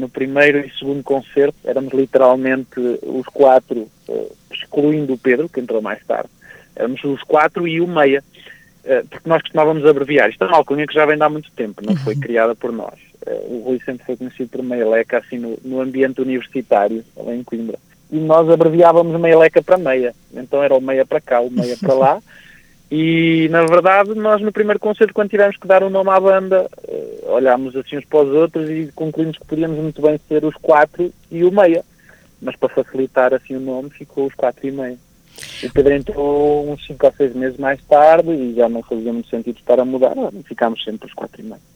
no primeiro e segundo concerto éramos literalmente os 4, excluindo o Pedro, que entrou mais tarde, éramos os 4 e o Meia, porque nós costumávamos abreviar. Isto é uma alcunha que já vem de há muito tempo, não foi criada por nós. O Rui sempre foi conhecido por Meialeca, assim, no ambiente universitário, lá em Coimbra. E nós abreviávamos Meialeca para Meia. Então era o Meia para cá, o Meia para lá. E, na verdade, nós no primeiro concerto, quando tivemos que dar um nome à banda, olhámos assim uns para os outros e concluímos que podíamos muito bem ser os 4 e o Meia. Mas para facilitar assim o nome, ficou os 4 e Meia. O Pedro entrou uns 5 ou 6 meses mais tarde e já não fazia muito sentido estar a mudar, ficámos sempre os 4 e Meia.